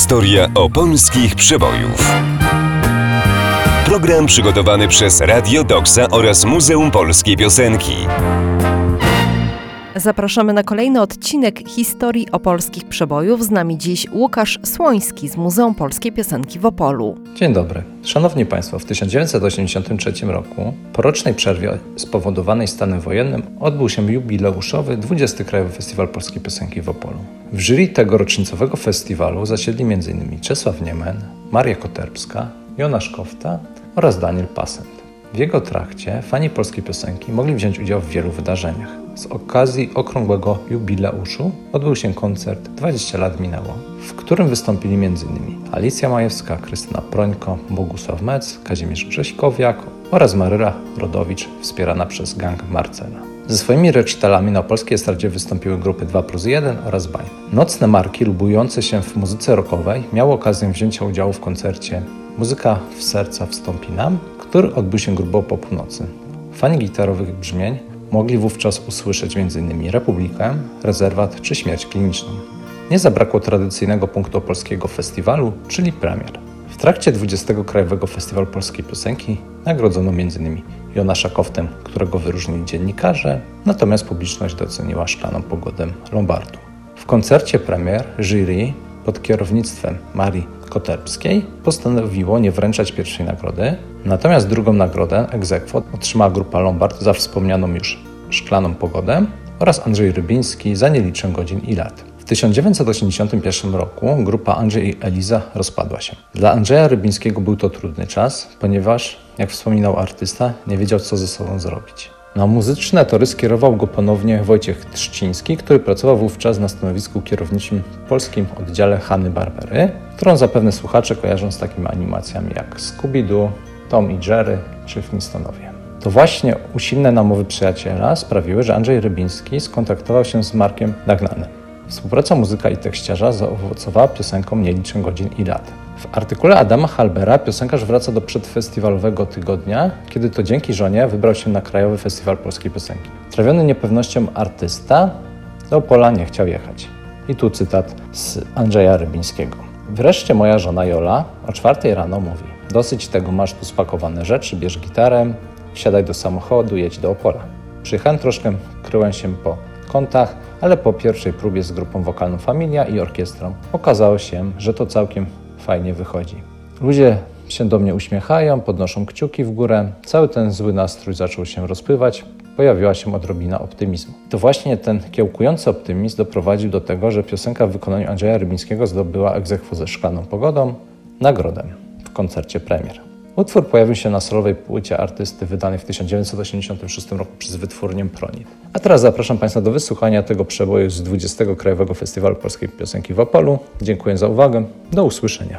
Historia opolskich przebojów. Program przygotowany przez Radio Doksa oraz Muzeum Polskiej Piosenki. Zapraszamy na kolejny odcinek Historii opolskich przebojów. Z nami dziś Łukasz Słoński z Muzeum Polskiej Piosenki w Opolu. Dzień dobry. Szanowni Państwo, w 1983 roku, po rocznej przerwie spowodowanej stanem wojennym, odbył się jubileuszowy 20. Krajowy Festiwal Polskiej Piosenki w Opolu. W jury tegorocznicowego festiwalu zasiedli m.in. Czesław Niemen, Maria Koterbska, Jonasz Kofta oraz Daniel Pasent. W jego trakcie fani polskiej piosenki mogli wziąć udział w wielu wydarzeniach. Z okazji okrągłego jubileuszu odbył się koncert 20 lat minęło, w którym wystąpili m.in. Alicja Majewska, Krystyna Prońko, Bogusław Mec, Kazimierz Grześkowiak oraz Maryla Rodowicz, wspierana przez gang Marcela. Ze swoimi recitalami na polskiej estradzie wystąpiły grupy 2+1 oraz Bań. Nocne marki lubujące się w muzyce rockowej miały okazję wzięcia udziału w koncercie Muzyka w serca wstąpi nam, który odbył się grubo po północy. Fani gitarowych brzmień mogli wówczas usłyszeć m.in. Republikę, Rezerwat czy Śmierć kliniczną. Nie zabrakło tradycyjnego punktu opolskiego festiwalu, czyli premier. W trakcie 20. Krajowego Festiwalu Polskiej Piosenki nagrodzono m.in. Jonasza Koftę, którego wyróżnili dziennikarze, natomiast publiczność doceniła szklaną pogodę Lombardu. W koncercie premier jury pod kierownictwem Marii Koterbskiej postanowiło nie wręczać pierwszej nagrody, natomiast drugą nagrodę ex aequo otrzymała grupa Lombard za wspomnianą już szklaną pogodę oraz Andrzej Rybiński za Nie liczę godzin i lat. W 1981 roku grupa Andrzej i Eliza rozpadła się. Dla Andrzeja Rybińskiego był to trudny czas, ponieważ, jak wspominał artysta, nie wiedział, co ze sobą zrobić. Na muzyczne tory skierował go ponownie Wojciech Trzciński, który pracował wówczas na stanowisku kierowniczym w polskim oddziale Hanny-Barbery, którą zapewne słuchacze kojarzą z takimi animacjami jak Scooby-Doo, Tom i Jerry czy Flintstonowie. To właśnie usilne namowy przyjaciela sprawiły, że Andrzej Rybiński skontaktował się z Markiem Dagnanem. Współpraca muzyka i tekściarza zaowocowała piosenką Nie liczę godzin i lat. W artykule Adama Halbera piosenkarz wraca do przedfestiwalowego tygodnia, kiedy to dzięki żonie wybrał się na Krajowy Festiwal Polskiej Piosenki. Trawiony niepewnością artysta do Opola nie chciał jechać. I tu cytat z Andrzeja Rybińskiego. Wreszcie moja żona Jola o 4 rano mówi: dosyć tego, masz tu spakowane rzeczy, bierz gitarę, wsiadaj do samochodu, jedź do Opola. Przyjechałem troszkę, kryłem się po kątach, ale po pierwszej próbie z grupą wokalną Familia i orkiestrą okazało się, że to całkiem fajnie wychodzi. Ludzie się do mnie uśmiechają, podnoszą kciuki w górę, cały ten zły nastrój zaczął się rozpływać, pojawiła się odrobina optymizmu. To właśnie ten kiełkujący optymizm doprowadził do tego, że piosenka w wykonaniu Andrzeja Rybińskiego zdobyła ex aequo ze Szklaną pogodą nagrodę w koncercie premier. Utwór pojawił się na solowej płycie artysty wydanej w 1986 roku przez wytwórnię Pronit. A teraz zapraszam Państwa do wysłuchania tego przeboju z 20. Krajowego Festiwalu Polskiej Piosenki w Opolu. Dziękuję za uwagę. Do usłyszenia.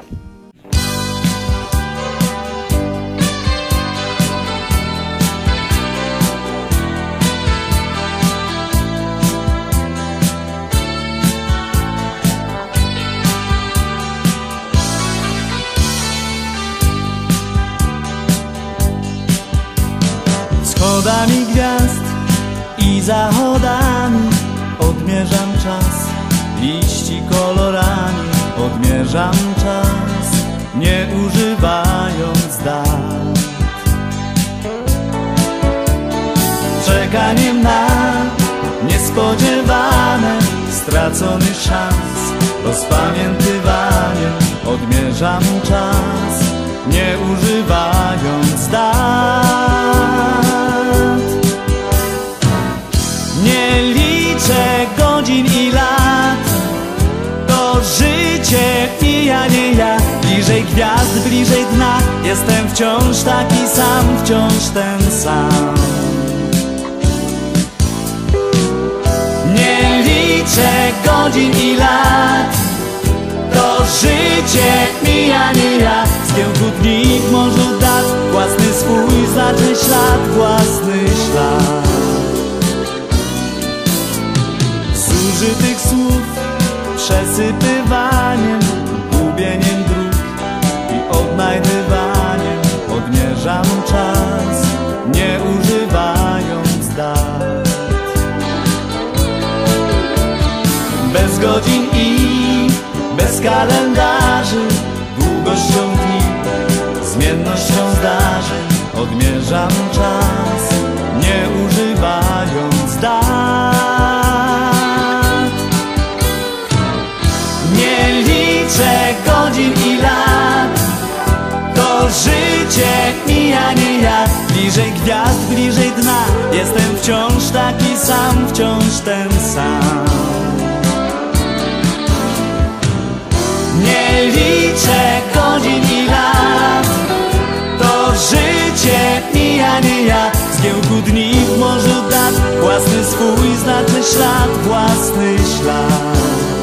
Wschodami gwiazd i zachodami odmierzam czas, liści kolorami odmierzam czas, nie używając dat. Czekaniem na niespodziewane, stracony szans, rozpamiętywaniem odmierzam czas, nie używając dat. Nie liczę godzin i lat, to życie i ja nie ja. Bliżej gwiazd, bliżej dna, jestem wciąż taki sam, wciąż ten sam. Nie liczę godzin i lat, to życie mija nie ja. Z kiełku dni w morzu dat, własny swój znaczy ślad, własny ślad. Zużytych słów przesypywaniem, gubieniem dróg i odnajdywaniem odmierzam czas, nie używając dat. Bez godzin i bez kalendarzy, długością dni, zmiennością zdarzeń odmierzam czas, nie używając dat. Nie liczę godzin i lat, to życie mija, nie ja. Bliżej gwiazd, bliżej dna, jestem wciąż taki sam, wciąż ten sam. Nie liczę godzin i lat, to życie mija, nie ja. W zgiełku dni, w morzu dat, własny swój znaczny ślad, własny ślad.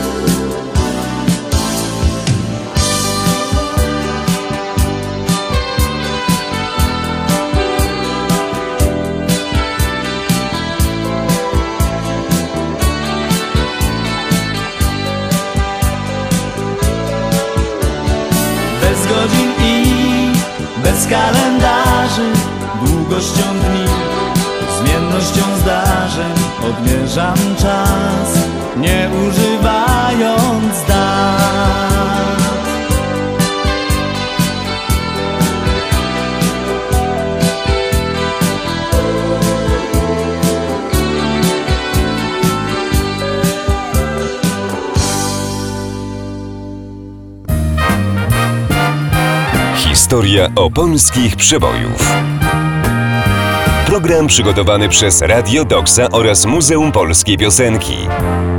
Bez godzin i bez kalendarzy, długością dni, zmiennością zdarzeń odmierzam czas, nie używając dat. Historia opolskich przebojów. Program przygotowany przez Radio Doksa oraz Muzeum Polskiej Piosenki.